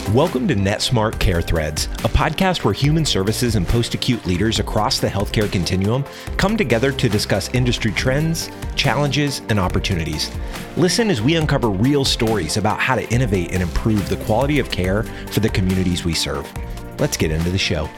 Welcome to NetSmart Care Threads, a podcast where human services and post-acute leaders across the healthcare continuum come together to discuss industry trends, challenges, and opportunities. Listen as we uncover real stories about how to innovate and improve the quality of care for the communities we serve. Let's get into the show.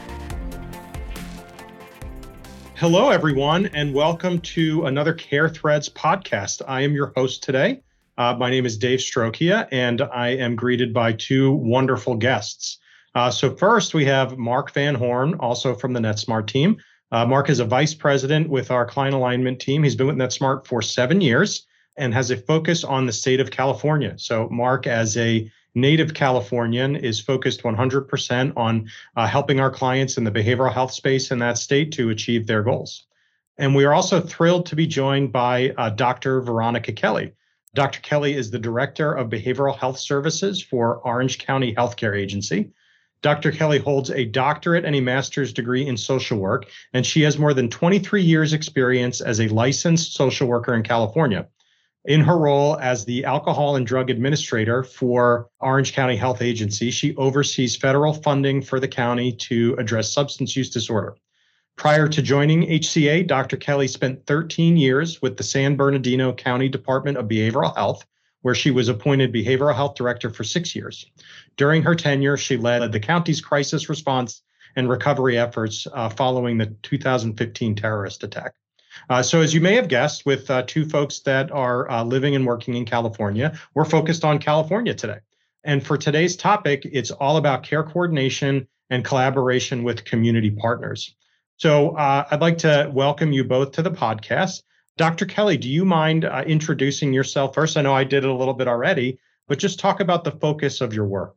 Hello, everyone, and welcome to another Care Threads podcast. I am your host today. My name is Dave Strokia, and I am greeted by two wonderful guests. So first, we have Mark Van Horn, also from the NetSmart team. Mark is a vice president with our client alignment team. He's been with NetSmart for 7 years and has a focus on the state of California. So Mark, as a native Californian, is focused 100% on helping our clients in the behavioral health space in that state to achieve their goals. And we are also thrilled to be joined by Dr. Veronica Kelly. Dr. Kelly is the Director of Behavioral Health Services for Orange County Healthcare Agency. Dr. Kelly holds a doctorate and a master's degree in social work, and she has more than 23 years experience as a licensed social worker in California. In her role as the Alcohol and Drug Administrator for Orange County Health Agency, she oversees federal funding for the county to address substance use disorder. Prior to joining HCA, Dr. Kelly spent 13 years with the San Bernardino County Department of Behavioral Health, where she was appointed Behavioral Health Director for 6 years. During her tenure, she led the county's crisis response and recovery efforts following the 2015 terrorist attack. So as you may have guessed, with two folks that are living and working in California, we're focused on California today. And for today's topic, it's all about care coordination and collaboration with community partners. So I'd like to welcome you both to the podcast. Dr. Kelly, do you mind introducing yourself first? I know I did it a little bit already, but just talk about the focus of your work.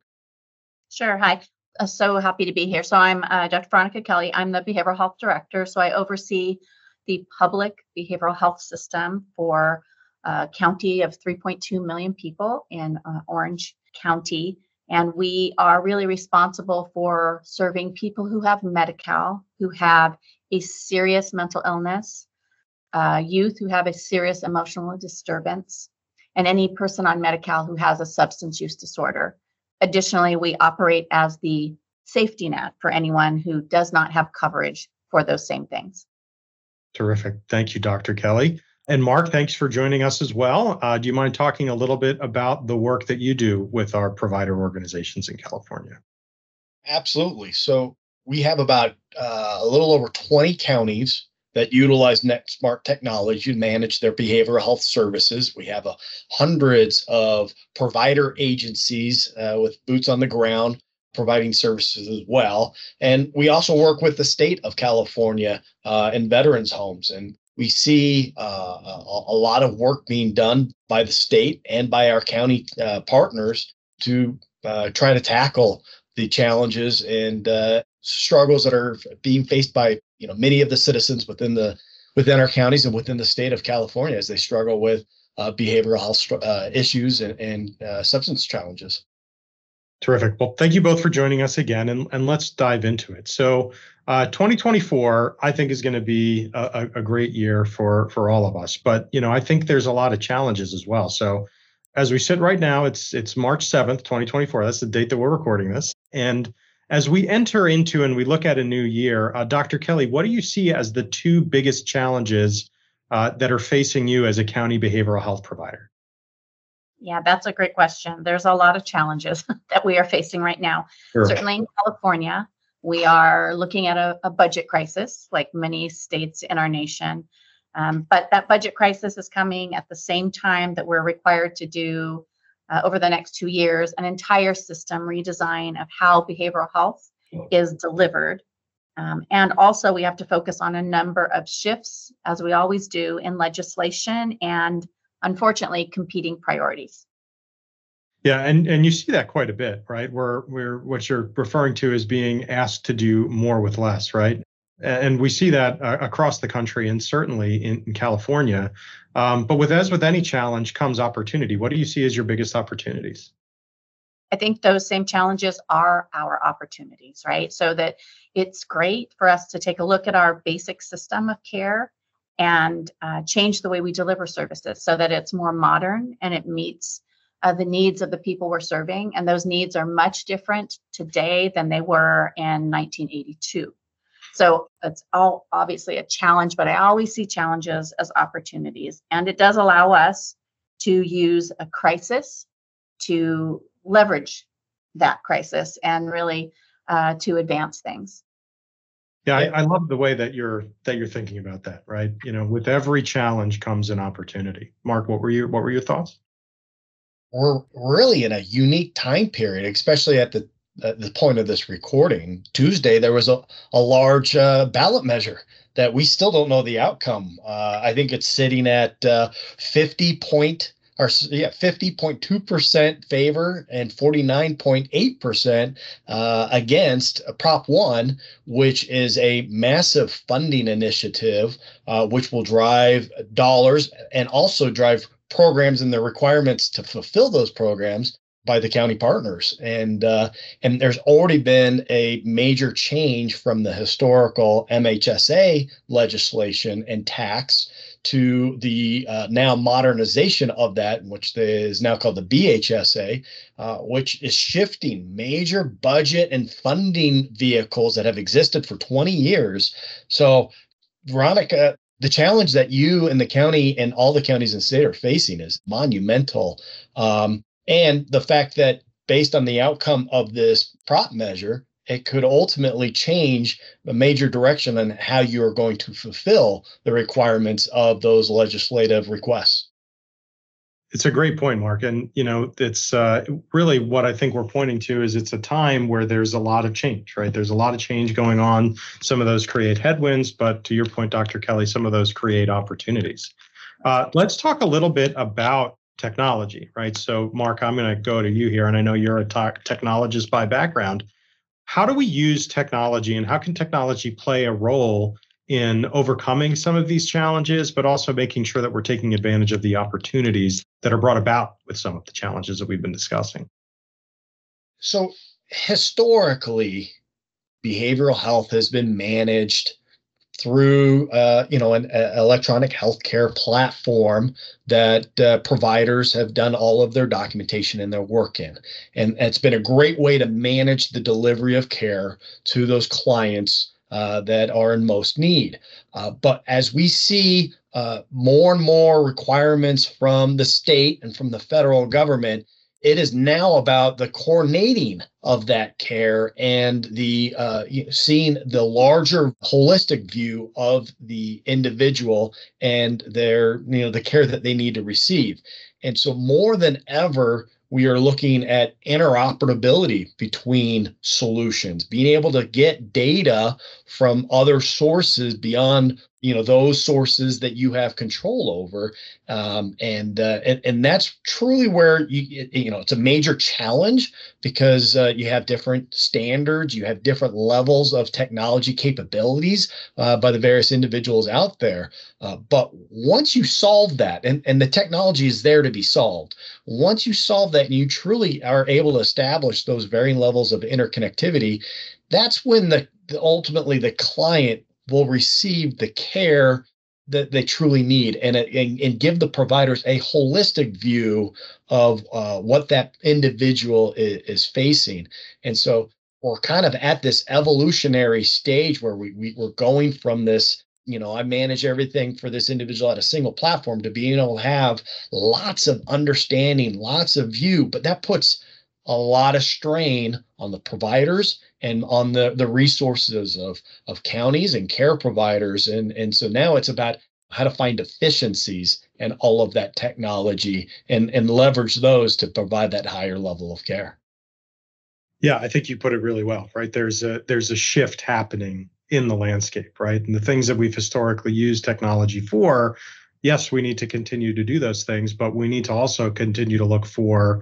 Sure. Hi. So happy to be here. So I'm Dr. Veronica Kelly. I'm the Behavioral Health Director. So I oversee the public behavioral health system for a county of 3.2 million people in Orange County. And we are really responsible for serving people who have Medi-Cal, who have a serious mental illness, youth who have a serious emotional disturbance, and any person on Medi-Cal who has a substance use disorder. Additionally, we operate as the safety net for anyone who does not have coverage for those same things. Terrific. Thank you, Dr. Kelly. And Mark, thanks for joining us as well. Do you mind talking a little bit about the work that you do with our provider organizations in California? Absolutely. So we have about a little over 20 counties that utilize NetSmart technology to manage their behavioral health services. We have hundreds of provider agencies with boots on the ground providing services as well. And we also work with the state of California in veterans homes. And we see a lot of work being done by the state and by our county partners to try to tackle the challenges and struggles that are being faced by many of the citizens within our counties and within the state of California as they struggle with behavioral health issues and substance challenges. Terrific. Well, thank you both for joining us again, and let's dive into it. So 2024, I think, is going to be a great year for all of us. But, I think there's a lot of challenges as well. So as we sit right now, it's March 7th, 2024. That's the date that we're recording this. And as we enter into and we look at a new year, Dr. Kelly, what do you see as the two biggest challenges that are facing you as a county behavioral health provider? Yeah, that's a great question. There's a lot of challenges that we are facing right now. Sure. Certainly in California, we are looking at a budget crisis like many states in our nation. But that budget crisis is coming at the same time that we're required to do over the next 2 years, an entire system redesign of how behavioral health is delivered. And also we have to focus on a number of shifts, as we always do, in legislation and unfortunately competing priorities. Yeah, and you see that quite a bit, right? Where what you're referring to is being asked to do more with less, right? And we see that across the country and certainly in California. But as with any challenge comes opportunity. What do you see as your biggest opportunities? I think those same challenges are our opportunities, right? So that it's great for us to take a look at our basic system of care and change the way we deliver services so that it's more modern and it meets the needs of the people we're serving. And those needs are much different today than they were in 1982. So it's all obviously a challenge, but I always see challenges as opportunities. And it does allow us to use a crisis to leverage that crisis and really to advance things. Yeah, I love the way that you're thinking about that, right? With every challenge comes an opportunity. Mark, what were your thoughts? We're really in a unique time period, especially at the point of this recording. Tuesday, there was a large ballot measure that we still don't know the outcome. I think it's sitting at 50.2% favor and 49.8% against Prop 1, which is a massive funding initiative, which will drive dollars and also drive programs and the requirements to fulfill those programs by the county partners. And there's already been a major change from the historical MHSA legislation and tax to the now modernization of that, which is now called the BHSA, which is shifting major budget and funding vehicles that have existed for 20 years. So, Veronica, the challenge that you and the county and all the counties in the state are facing is monumental. And the fact that based on the outcome of this prop measure, it could ultimately change the major direction on how you are going to fulfill the requirements of those legislative requests. It's a great point, Mark. And, it's really what I think we're pointing to is it's a time where there's a lot of change, right? There's a lot of change going on. Some of those create headwinds, but to your point, Dr. Kelly, some of those create opportunities. Let's talk a little bit about technology, right? So, Mark, I'm going to go to you here, and I know you're a technologist by background. How do we use technology, and how can technology play a role in overcoming some of these challenges, but also making sure that we're taking advantage of the opportunities that are brought about with some of the challenges that we've been discussing? So, historically, behavioral health has been managed through an electronic healthcare platform that providers have done all of their documentation and their work in. And it's been a great way to manage the delivery of care to those clients that are in most need. But as we see more and more requirements from the state and from the federal government, it is now about the coordinating of that care and the seeing the larger holistic view of the individual and their, the care that they need to receive. And so more than ever, we are looking at interoperability between solutions, being able to get data from other sources beyond those sources that you have control over, and that's truly where it's a major challenge because you have different standards, you have different levels of technology capabilities by the various individuals out there. But once you solve that, and the technology is there to be solved, once you solve that and you truly are able to establish those varying levels of interconnectivity, that's when ultimately the client will receive the care that they truly need and give the providers a holistic view of what that individual is facing. And so we're kind of at this evolutionary stage where we're going from this, I manage everything for this individual at a single platform to being able to have lots of understanding, lots of view, but that puts a lot of strain on the providers and on the resources of counties and care providers. And so now it's about how to find efficiencies and all of that technology and leverage those to provide that higher level of care. Yeah, I think you put it really well, right? There's a shift happening in the landscape, right? And the things that we've historically used technology for, yes, we need to continue to do those things, but we need to also continue to look for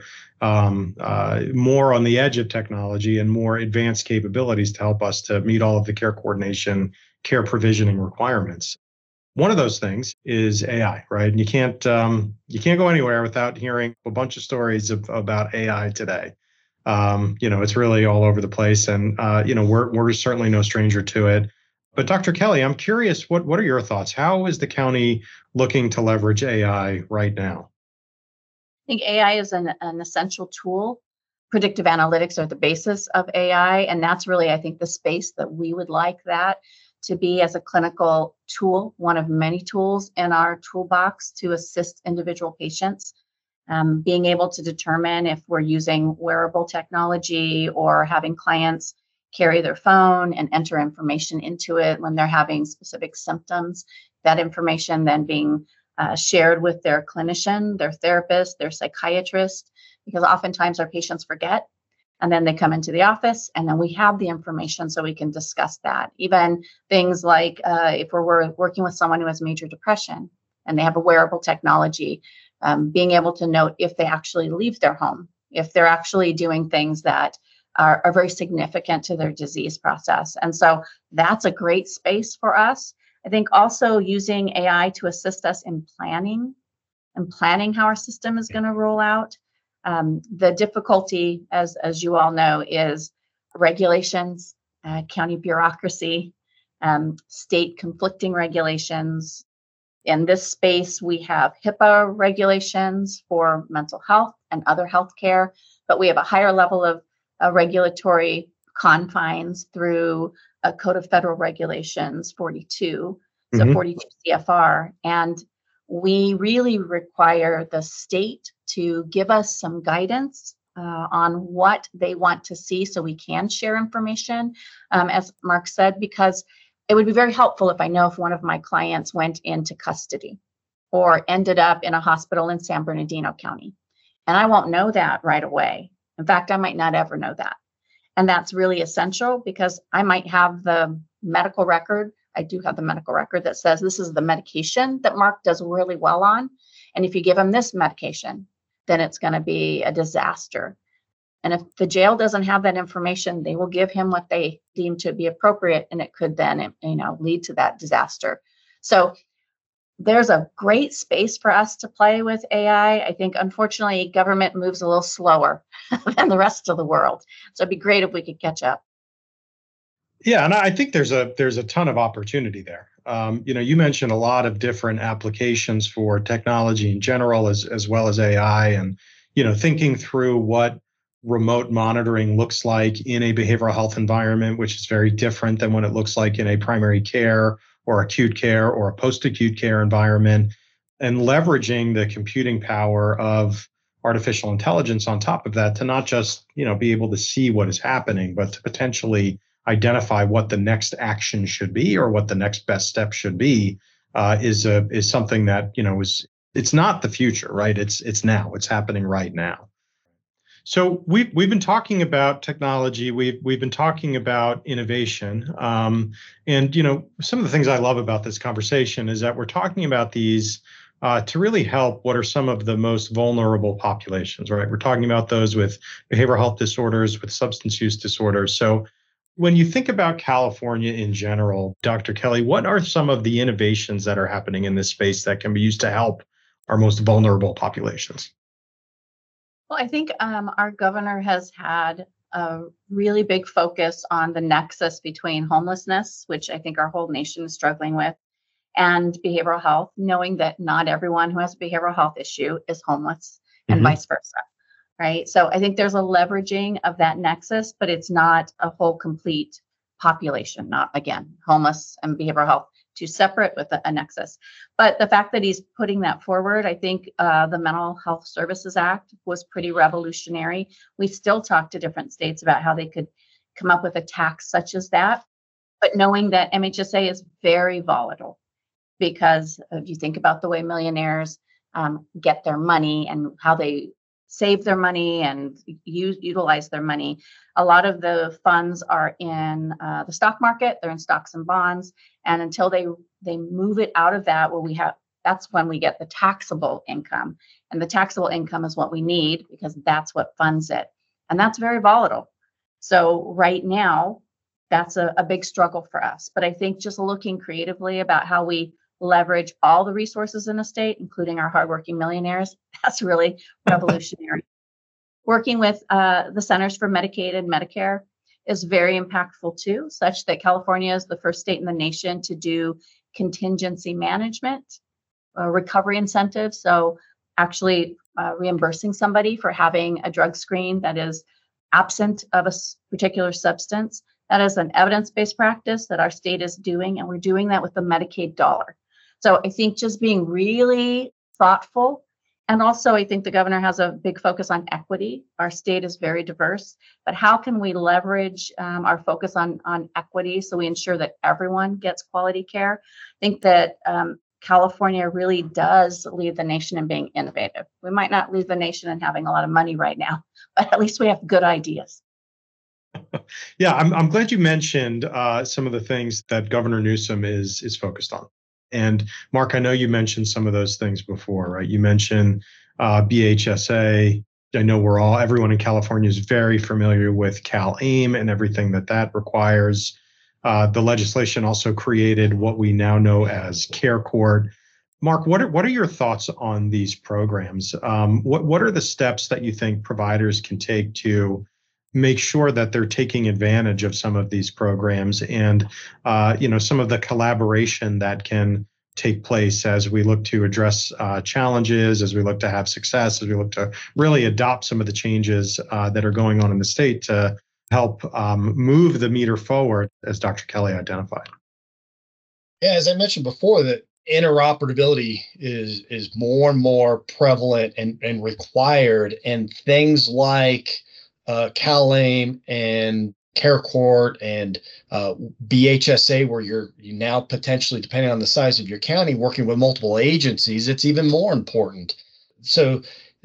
more on the edge of technology and more advanced capabilities to help us to meet all of the care coordination, care provisioning requirements. One of those things is AI, right? And you can't go anywhere without hearing a bunch of stories about AI today. It's really all over the place, and we're certainly no stranger to it. But Dr. Kelly, I'm curious, what are your thoughts? How is the county looking to leverage AI right now? think AI is an essential tool. Predictive analytics are the basis of AI. And that's really, I think, the space that we would like that to be as a clinical tool, one of many tools in our toolbox to assist individual patients. Being able to determine if we're using wearable technology or having clients carry their phone and enter information into it when they're having specific symptoms, that information then being shared with their clinician, their therapist, their psychiatrist, because oftentimes our patients forget. And then they come into the office and then we have the information so we can discuss that. Even things like if we're working with someone who has major depression and they have a wearable technology, being able to note if they actually leave their home, if they're actually doing things that are very significant to their disease process. And so that's a great space for us. I think also using AI to assist us in planning how our system is going to roll out. The difficulty, as you all know, is regulations, county bureaucracy, state conflicting regulations. In this space, we have HIPAA regulations for mental health and other healthcare, but we have a higher level of regulatory confines through a Code of Federal Regulations 42, so 42 CFR. And we really require the state to give us some guidance on what they want to see so we can share information, as Mark said, because it would be very helpful if I know if one of my clients went into custody or ended up in a hospital in San Bernardino County. And I won't know that right away. In fact, I might not ever know that. And that's really essential because I might have the medical record. I do have the medical record that says this is the medication that Mark does really well on. And if you give him this medication, then it's going to be a disaster. And if the jail doesn't have that information, they will give him what they deem to be appropriate, and it could then, lead to that disaster. So there's a great space for us to play with AI. I think, unfortunately, government moves a little slower than the rest of the world. So it'd be great if we could catch up. Yeah, and I think there's a ton of opportunity there. You mentioned a lot of different applications for technology in general, as well as AI, and thinking through what remote monitoring looks like in a behavioral health environment, which is very different than what it looks like in a primary care or acute care or a post-acute care environment, and leveraging the computing power of artificial intelligence on top of that to not just be able to see what is happening, but to potentially identify what the next action should be or what the next best step should be is something that it's not the future, right? It's now. It's happening right now. So we've been talking about technology. We've been talking about innovation, and some of the things I love about this conversation is that we're talking about these to really help what are some of the most vulnerable populations, right? We're talking about those with behavioral health disorders, with substance use disorders. So when you think about California in general, Dr. Kelly, what are some of the innovations that are happening in this space that can be used to help our most vulnerable populations? Well, I think our governor has had a really big focus on the nexus between homelessness, which I think our whole nation is struggling with, and behavioral health, knowing that not everyone who has a behavioral health issue is homeless and vice versa, right? So I think there's a leveraging of that nexus, but it's not a whole complete population, not, again, homeless and behavioral health, two separate with a nexus. But the fact that he's putting that forward, I think the Mental Health Services Act was pretty revolutionary. We still talk to different states about how they could come up with a tax such as that, but knowing that MHSA is very volatile, because if you think about the way millionaires get their money and how they save their money and utilize their money, a lot of the funds are in the stock market. They're in stocks and bonds, and until they move it out of that, that's when we get the taxable income, and the taxable income is what we need because that's what funds it, and that's very volatile. So right now, that's a big struggle for us. But I think just looking creatively about how we leverage all the resources in the state, including our hardworking millionaires, that's really revolutionary. Working with the Centers for Medicaid and Medicare is very impactful too, such that California is the first state in the nation to do contingency management, recovery incentives. So actually reimbursing somebody for having a drug screen that is absent of a particular substance. That is an evidence-based practice that our state is doing, and we're doing that with the Medicaid dollar. So I think just being really thoughtful. And also, I think the governor has a big focus on equity. Our state is very diverse, but how can we leverage our focus on equity so we ensure that everyone gets quality care? I think that California really does lead the nation in being innovative. We might not lead the nation in having a lot of money right now, but at least we have good ideas. Yeah, I'm glad you mentioned some of the things that Governor Newsom is focused on. And Mark, I know you mentioned some of those things before, right? You mentioned BHSA. I know everyone in California is very familiar with CalAIM and everything that requires. The legislation also created what we now know as Care Court. Mark, what are your thoughts on these programs? What are the steps that you think providers can take to make sure that they're taking advantage of some of these programs and some of the collaboration that can take place as we look to address challenges, as we look to have success, as we look to really adopt some of the changes that are going on in the state to help move the meter forward, as Dr. Kelly identified. Yeah, as I mentioned before, that interoperability is more and more prevalent and required, and things like CalAIM and Care Court and BHSA, where you now potentially, depending on the size of your county, working with multiple agencies, it's even more important. So,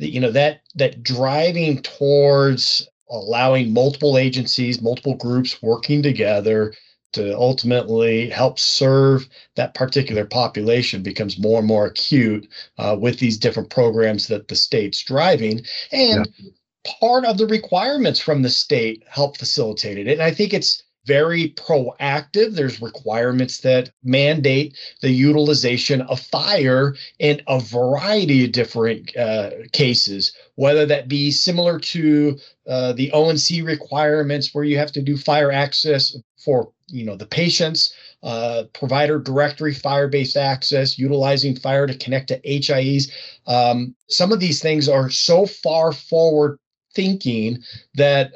that driving towards allowing multiple agencies, multiple groups working together to ultimately help serve that particular population becomes more and more acute with these different programs that the state's driving. And part of the requirements from the state help facilitate it. And I think it's very proactive. There's requirements that mandate the utilization of fire in a variety of different cases, whether that be similar to the ONC requirements where you have to do fire access for the patients, provider directory, fire-based access, utilizing fire to connect to HIEs. Some of these things are so far forward thinking that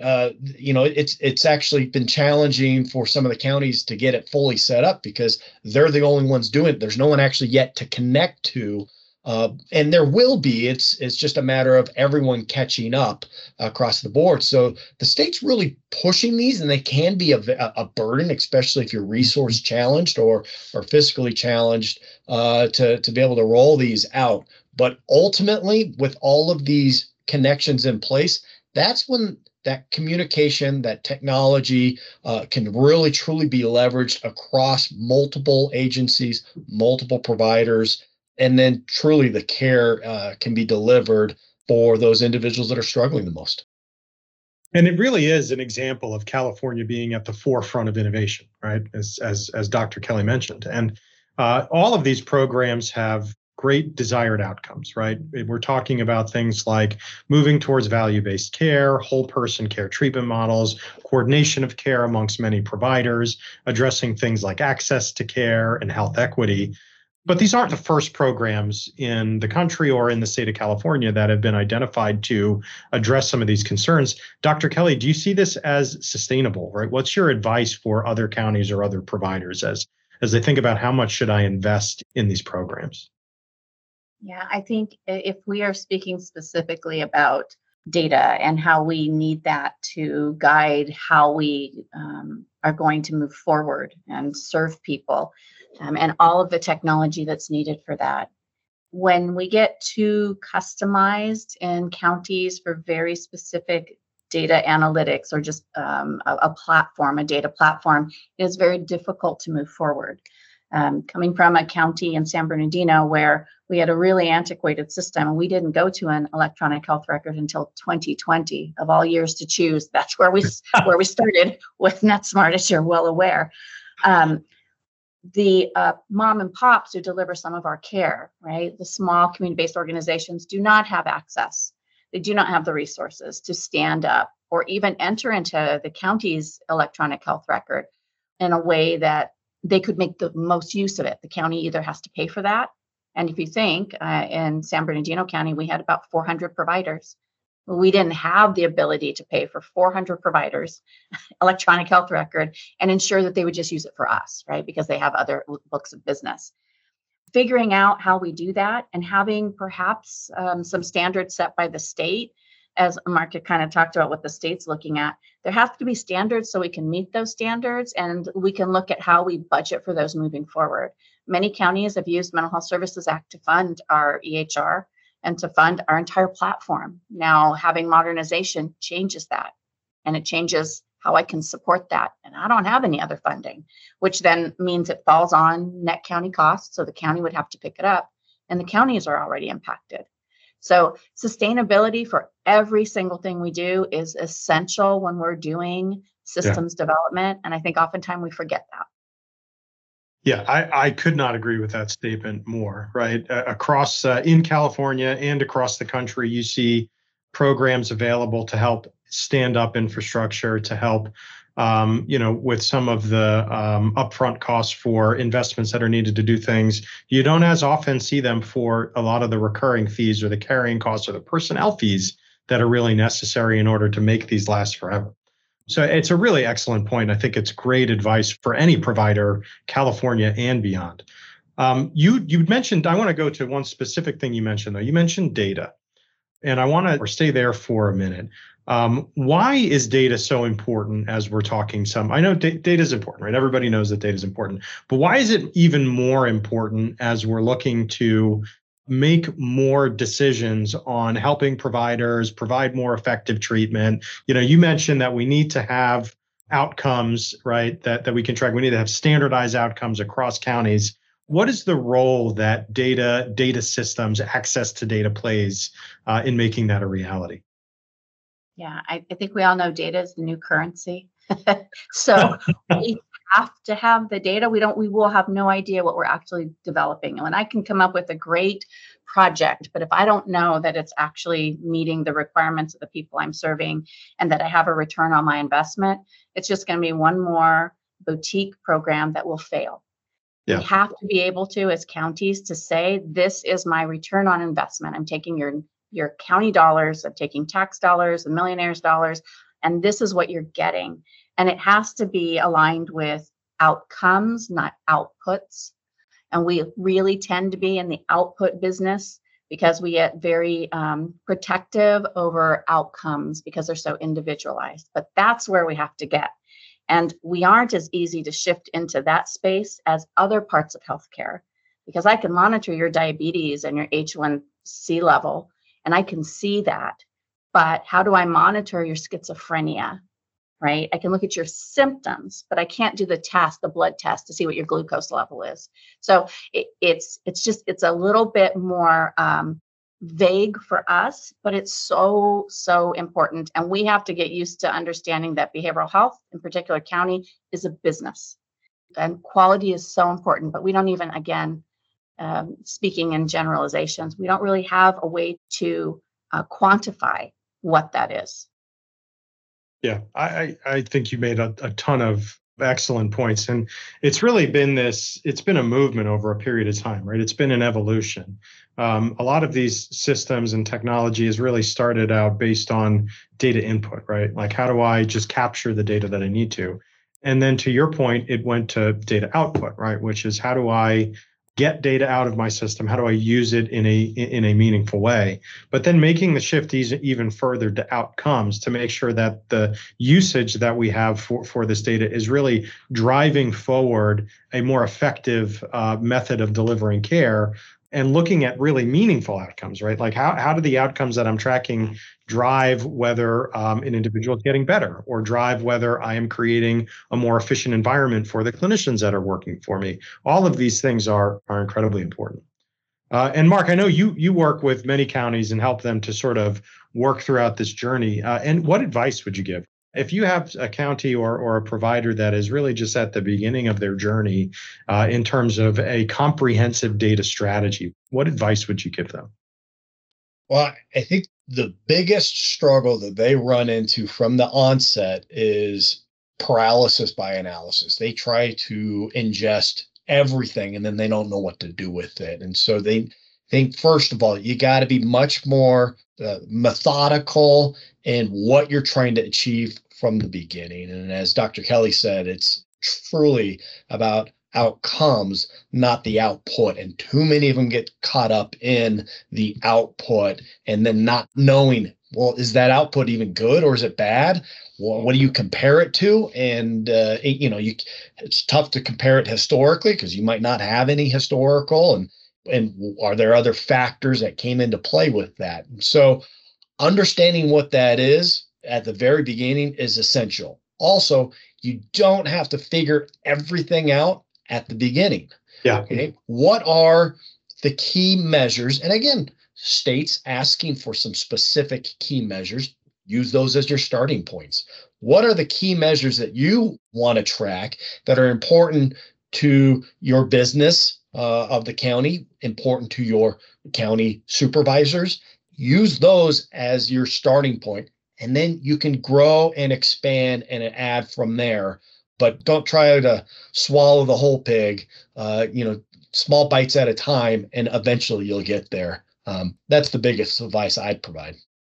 it's actually been challenging for some of the counties to get it fully set up because they're the only ones doing it. There's no one actually yet to connect to, and there will be. It's just a matter of everyone catching up across the board. So the state's really pushing these, and they can be a burden, especially if you're resource challenged or fiscally challenged to be able to roll these out. But ultimately, with all of these connections in place, that's when that communication, that technology can really truly be leveraged across multiple agencies, multiple providers, and then truly the care can be delivered for those individuals that are struggling the most. And it really is an example of California being at the forefront of innovation, right? As Dr. Kelly mentioned. And all of these programs have great desired outcomes, right? We're talking about things like moving towards value-based care, whole person care treatment models, coordination of care amongst many providers, addressing things like access to care and health equity. But these aren't the first programs in the country or in the state of California that have been identified to address some of these concerns. Dr. Kelly, do you see this as sustainable, right? What's your advice for other counties or other providers as they think about how much should I invest in these programs? Yeah, I think if we are speaking specifically about data and how we need that to guide how we are going to move forward and serve people, and all of the technology that's needed for that. When we get too customized in counties for very specific data analytics or just a data platform, it is very difficult to move forward. Coming from a county in San Bernardino where we had a really antiquated system and we didn't go to an electronic health record until 2020, of all years to choose. That's where we started with NetSmart, as you're well aware. The mom and pops who deliver some of our care, right? The small community-based organizations do not have access. They do not have the resources to stand up or even enter into the county's electronic health record in a way that they could make the most use of it. The county either has to pay for that And if you think in San Bernardino County, we had about 400 providers. We didn't have the ability to pay for 400 providers, electronic health record, and ensure that they would just use it for us, right? Because they have other books of business. Figuring out how we do that and having perhaps some standards set by the state, as Mark had kind of talked about what the state's looking at, there have to be standards so we can meet those standards and we can look at how we budget for those moving forward. Many counties have used Mental Health Services Act to fund our EHR and to fund our entire platform. Now, having modernization changes that, and it changes how I can support that. And I don't have any other funding, which then means it falls on net county costs. So the county would have to pick it up, and the counties are already impacted. So sustainability for every single thing we do is essential when we're doing systems development. And I think oftentimes we forget that. Yeah, I could not agree with that statement more, right? Across in California and across the country, you see programs available to help stand up infrastructure, to help, with some of the upfront costs for investments that are needed to do things. You don't as often see them for a lot of the recurring fees or the carrying costs or the personnel fees that are really necessary in order to make these last forever. So it's a really excellent point. I think it's great advice for any provider, California and beyond. You mentioned, I want to go to one specific thing you mentioned, though. You mentioned data, and I want to stay there for a minute. Why is data so important as we're talking I know data is important, right? Everybody knows that data is important, but why is it even more important as we're looking to make more decisions on helping providers provide more effective treatment? You mentioned that we need to have outcomes, right, that we can track. We need to have standardized outcomes across counties. What is the role that data systems, access to data plays in making that a reality? Yeah, I think we all know data is the new currency. So we have to have the data. We will have no idea what we're actually developing. And I can come up with a great project, but if I don't know that it's actually meeting the requirements of the people I'm serving and that I have a return on my investment, it's just going to be one more boutique program that will fail. Yeah. We have to be able to, as counties, to say, this is my return on investment. I'm taking your county dollars, I'm taking tax dollars, the millionaires' dollars, and this is what you're getting. And it has to be aligned with outcomes, not outputs. And we really tend to be in the output business because we get very protective over outcomes because they're so individualized. But that's where we have to get. And we aren't as easy to shift into that space as other parts of healthcare, because I can monitor your diabetes and your H1C level, and I can see that. But how do I monitor your schizophrenia, right? I can look at your symptoms, but I can't do the blood test to see what your glucose level is. So it's a little bit more vague for us, but it's so important. And we have to get used to understanding that behavioral health, in particular county, is a business. And quality is so important, but we don't even, again, speaking in generalizations, we don't really have a way to quantify what that is. Yeah, I think you made a ton of excellent points. And it's really been it's been a movement over a period of time, right? It's been an evolution. A lot of these systems and technology has really started out based on data input, right? Like, how do I just capture the data that I need to? And then to your point, it went to data output, right? Which is, how do I get data out of my system? How do I use it in a meaningful way? But then making the shift even further to outcomes to make sure that the usage that we have for this data is really driving forward a more effective method of delivering care and looking at really meaningful outcomes, right? Like, how do the outcomes that I'm tracking drive whether an individual is getting better, or drive whether I am creating a more efficient environment for the clinicians that are working for me? All of these things are incredibly important. And Mark, I know you work with many counties and help them to sort of work throughout this journey. And what advice would you give? If you have a county or a provider that is really just at the beginning of their journey in terms of a comprehensive data strategy, what advice would you give them? Well, I think the biggest struggle that they run into from the onset is paralysis by analysis. They try to ingest everything, and then they don't know what to do with it. And so they think, first of all, you got to be much more methodical in what you're trying to achieve from the beginning. And as Dr. Kelly said, it's truly about outcomes, not the output. And too many of them get caught up in the output and then not knowing, well, is that output even good or is it bad? Well, what do you compare it to? And, it's tough to compare it historically because you might not have any historical. And are there other factors that came into play with that? So understanding what that is at the very beginning is essential. Also, you don't have to figure everything out at the beginning. Yeah. Okay. What are the key measures? And again, states asking for some specific key measures, use those as your starting points. What are the key measures that you want to track that are important to your business of the county, important to your county supervisors? Use those as your starting point, and then you can grow and expand and add from there. But don't try to swallow the whole pig, small bites at a time, and eventually you'll get there. That's the biggest advice I'd provide.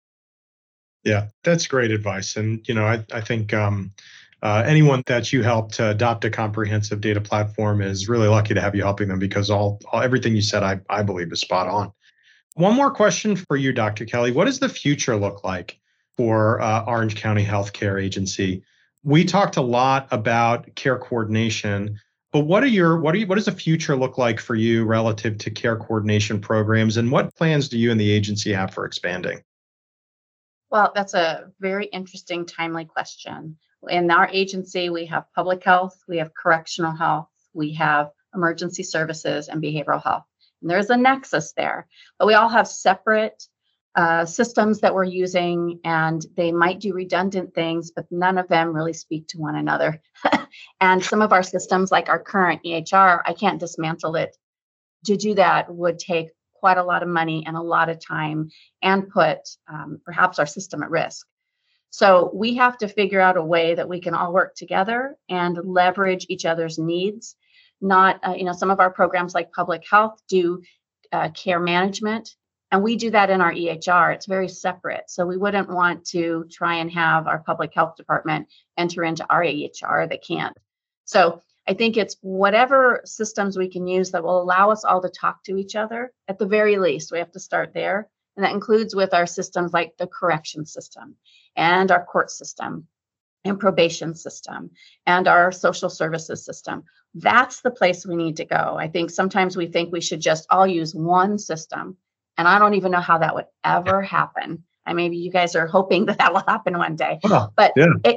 Yeah, that's great advice. And, I think anyone that you help to adopt a comprehensive data platform is really lucky to have you helping them, because everything you said, I believe, is spot on. One more question for you, Dr. Kelly. What does the future look like for Orange County Healthcare Agency? We talked a lot about care coordination, but what does the future look like for you relative to care coordination programs, and what plans do you and the agency have for expanding? Well, that's a very interesting, timely question. In our agency, we have public health, we have correctional health, we have emergency services, and behavioral health. And there's a nexus there, but we all have separate systems that we're using, and they might do redundant things, but none of them really speak to one another. And some of our systems, like our current EHR, I can't dismantle it. To do that would take quite a lot of money and a lot of time, and put perhaps our system at risk. So we have to figure out a way that we can all work together and leverage each other's needs. Not, some of our programs like public health do care management, and we do that in our EHR. It's very separate. So we wouldn't want to try and have our public health department enter into our EHR. They can't. So I think it's whatever systems we can use that will allow us all to talk to each other. At the very least, we have to start there. And that includes with our systems like the correction system and our court system and probation system and our social services system. That's the place we need to go. I think sometimes we think we should just all use one system, and I don't even know how that would ever happen. Maybe you guys are hoping that will happen one day. But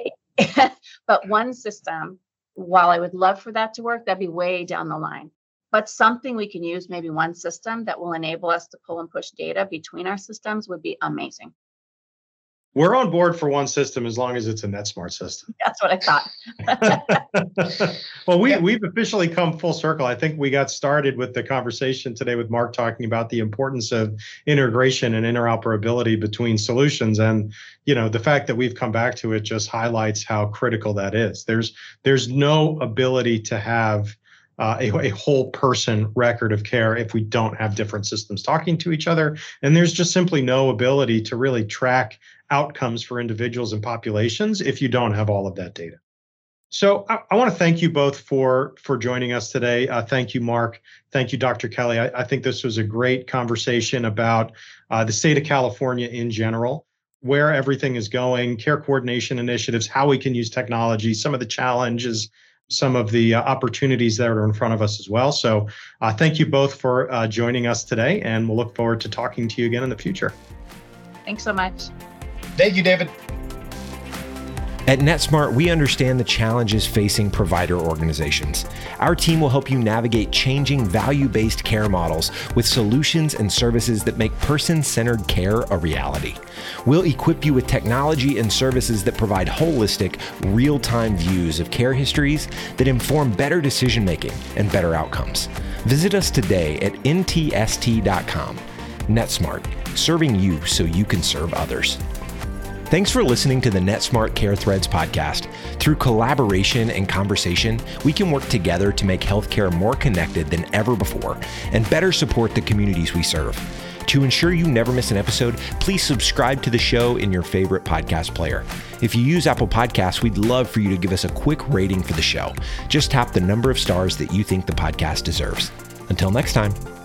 but one system, while I would love for that to work, that'd be way down the line. But something we can use, maybe one system that will enable us to pull and push data between our systems, would be amazing. We're on board for one system as long as it's a NetSmart system. That's what I thought. Well, we've officially come full circle. I think we got started with the conversation today with Mark talking about the importance of integration and interoperability between solutions. And, the fact that we've come back to it just highlights how critical that is. There's no ability to have a whole person record of care if we don't have different systems talking to each other. And there's just simply no ability to really track outcomes for individuals and populations if you don't have all of that data. So I want to thank you both for joining us today. Thank you, Mark. Thank you, Dr. Kelly. I think this was a great conversation about the state of California in general, where everything is going, care coordination initiatives, how we can use technology, some of the challenges, some of the opportunities that are in front of us as well. So thank you both for joining us today, and we'll look forward to talking to you again in the future. Thanks so much. Thank you, David. At NetSmart, we understand the challenges facing provider organizations. Our team will help you navigate changing value-based care models with solutions and services that make person-centered care a reality. We'll equip you with technology and services that provide holistic, real-time views of care histories that inform better decision-making and better outcomes. Visit us today at ntst.com. NetSmart, serving you so you can serve others. Thanks for listening to the NetSmart CareThreads podcast. Through collaboration and conversation, we can work together to make healthcare more connected than ever before and better support the communities we serve. To ensure you never miss an episode, please subscribe to the show in your favorite podcast player. If you use Apple Podcasts, we'd love for you to give us a quick rating for the show. Just tap the number of stars that you think the podcast deserves. Until next time.